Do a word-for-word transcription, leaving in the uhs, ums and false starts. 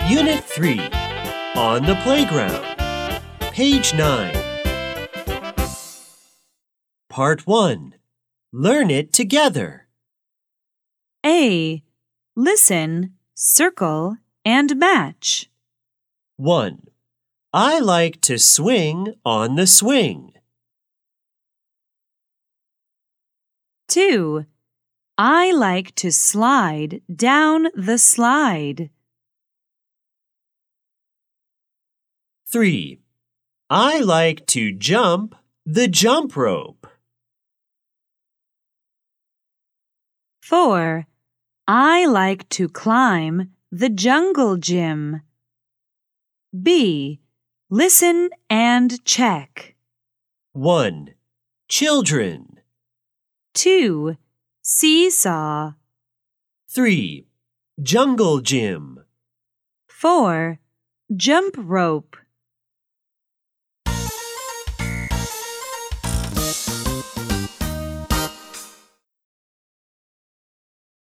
Unit three. On the Playground. Page nine. Part one. Learn it together. A. Listen, circle, and match. one. I like to swing on the swing. two. I like to slide down the slide. three. I like to jump the jump rope. four. I like to climb the jungle gym. B. Listen and check. one. Children. two. Seesaw. three. Jungle gym. four. Jump rope.